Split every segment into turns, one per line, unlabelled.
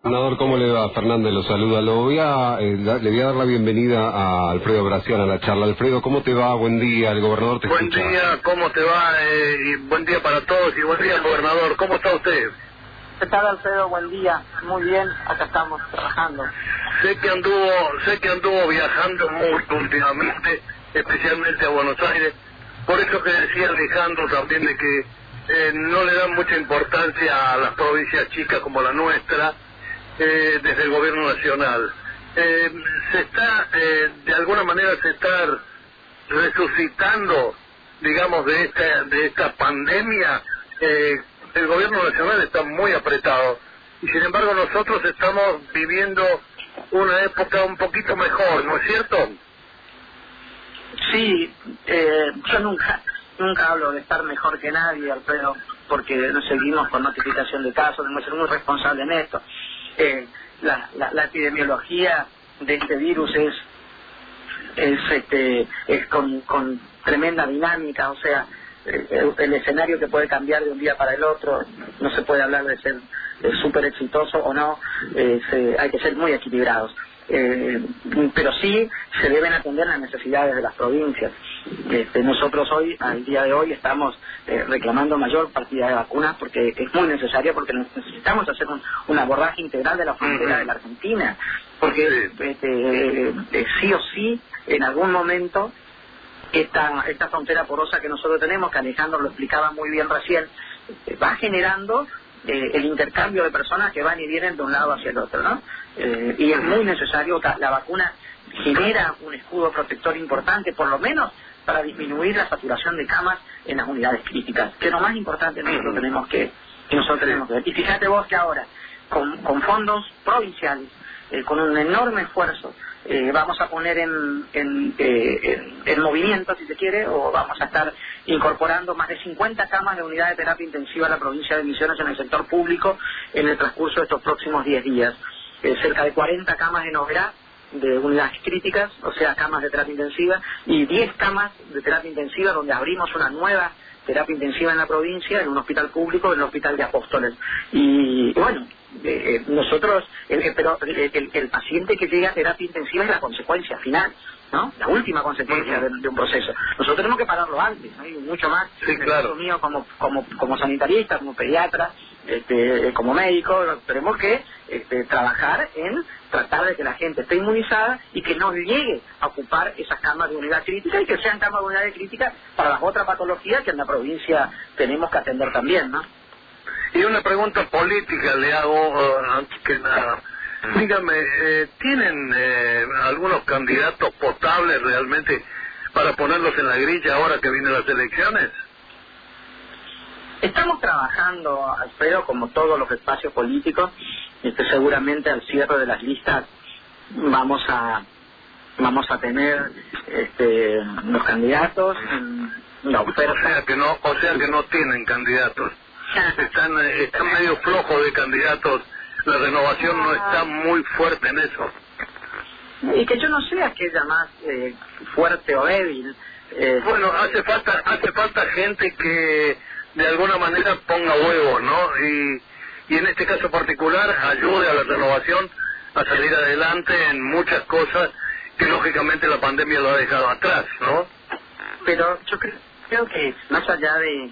Gobernador, ¿cómo le va? Fernández lo saluda. Le voy a dar la bienvenida a Alfredo Gracián a la charla. Alfredo, ¿cómo te va? Buen día, el gobernador te escucha.
Buen día, ¿cómo te va? Y buen día para todos y buen día, gobernador. ¿Cómo está usted?
¿Qué tal, Alfredo? Buen día. Muy bien, acá estamos trabajando.
Sé que anduvo viajando mucho últimamente, especialmente a Buenos Aires. Por eso que decía Alejandro también de que no le dan mucha importancia a las provincias chicas como la nuestra desde el gobierno nacional. De alguna manera se está resucitando, digamos, de esta pandemia. El gobierno nacional está muy apretado y sin embargo nosotros estamos viviendo una época un poquito mejor, ¿no es cierto?
Sí, yo nunca hablo de estar mejor que nadie, Alfredo, porque nos seguimos con notificación de casos, tenemos que ser muy responsables en esto. La epidemiología de este virus es con tremenda dinámica, o sea, el escenario que puede cambiar de un día para el otro, no se puede hablar de ser súper exitoso o no, hay que ser muy equilibrados. Pero sí se deben atender las necesidades de las provincias. Nosotros hoy, al día de hoy, estamos reclamando mayor partida de vacunas porque es muy necesaria, porque necesitamos hacer un abordaje integral de la frontera de la Argentina, porque sí o sí, en algún momento, esta frontera porosa que nosotros tenemos, que Alejandro lo explicaba muy bien recién, va generando el intercambio de personas que van y vienen de un lado hacia el otro, ¿no? Y es muy necesario que la vacuna genera un escudo protector importante, por lo menos para disminuir la saturación de camas en las unidades críticas, que es lo más importante que nosotros tenemos que ver. Y fíjate vos que ahora, con fondos provinciales, con un enorme esfuerzo, vamos a poner en movimiento, si se quiere, o vamos a estar incorporando más de 50 camas de unidad de terapia intensiva a la provincia de Misiones en el sector público en el transcurso de estos próximos 10 días. Cerca de 40 camas en Oberá de unidades críticas, o sea, camas de terapia intensiva, y 10 camas de terapia intensiva donde abrimos una nueva terapia intensiva en la provincia, en un hospital público, en el hospital de Apóstoles. Y bueno, nosotros, pero el paciente que llega a terapia intensiva es la consecuencia final, ¿no? La última consecuencia de un proceso. Nosotros tenemos que pararlo antes, ¿no? Y mucho más.
Sí, claro.
En el caso mío como sanitarista, como pediatra, como médico, tenemos que trabajar en tratar de que la gente esté inmunizada y que no llegue a ocupar esas camas de unidad crítica y que sean camas de unidad crítica para las otras patologías que en la provincia tenemos que atender también, ¿no?
Y una pregunta política le hago antes que nada. Dígame, ¿tienen algunos candidatos potables realmente para ponerlos en la grilla ahora que vienen las elecciones?
Estamos trabajando, Alfredo, como todos los espacios políticos. Seguramente al cierre de las listas vamos a tener los candidatos, la oferta.
O sea que no tienen candidatos. Están medio flojos de candidatos. La renovación no está muy fuerte en eso.
Y que yo no sé aquella más fuerte o débil.
Bueno, hace falta gente que de alguna manera ponga huevo, ¿no? Y en este caso particular ayude a la renovación a salir adelante en muchas cosas que lógicamente la pandemia lo ha dejado atrás, ¿no?
Pero yo creo que más allá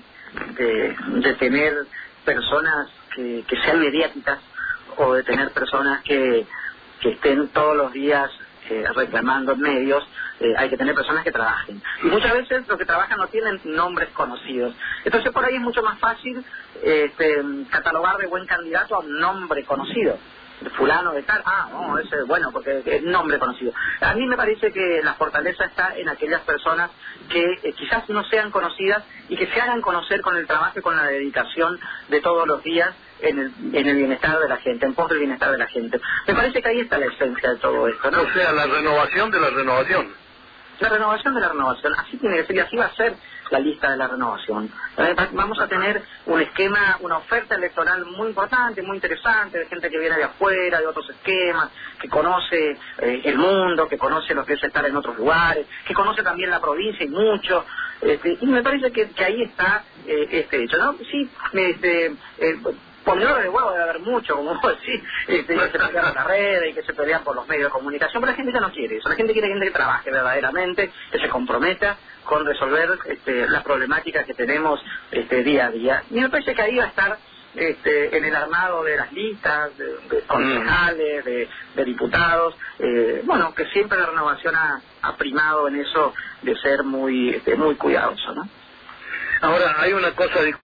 de tener personas que sean mediáticas o de tener personas que estén todos los días reclamando en medios, hay que tener personas que trabajen. Y muchas veces los que trabajan no tienen nombres conocidos. Entonces por ahí es mucho más fácil catalogar de buen candidato a un nombre conocido. Fulano de tal, no, ese es bueno porque es nombre conocido. A mí me parece que la fortaleza está en aquellas personas que quizás no sean conocidas y que se hagan conocer con el trabajo y con la dedicación de todos los días en el bienestar de la gente, en pos del bienestar de la gente. Me parece que ahí está la esencia de todo esto, ¿no?
O sea, la renovación de la renovación.
La renovación de la renovación, así tiene que ser y así va a ser la lista de la renovación. Vamos a tener un esquema, una oferta electoral muy importante, muy interesante, de gente que viene de afuera, de otros esquemas, que conoce el mundo, que conoce lo que es estar en otros lugares, que conoce también la provincia y mucho. Y me parece que ahí está hecho, ¿no? Sí, Ponedores de huevo debe haber mucho, como vos decís, que se pelean en la red y que se pelean por los medios de comunicación, pero la gente ya no quiere eso. La gente quiere gente que trabaje verdaderamente, que se comprometa con resolver las problemáticas que tenemos día a día. Y me parece que ahí va a estar en el armado de las listas, de concejales, de diputados, que siempre la Renovación ha primado en eso de ser muy cuidadoso, ¿no?
Ahora, hay una cosa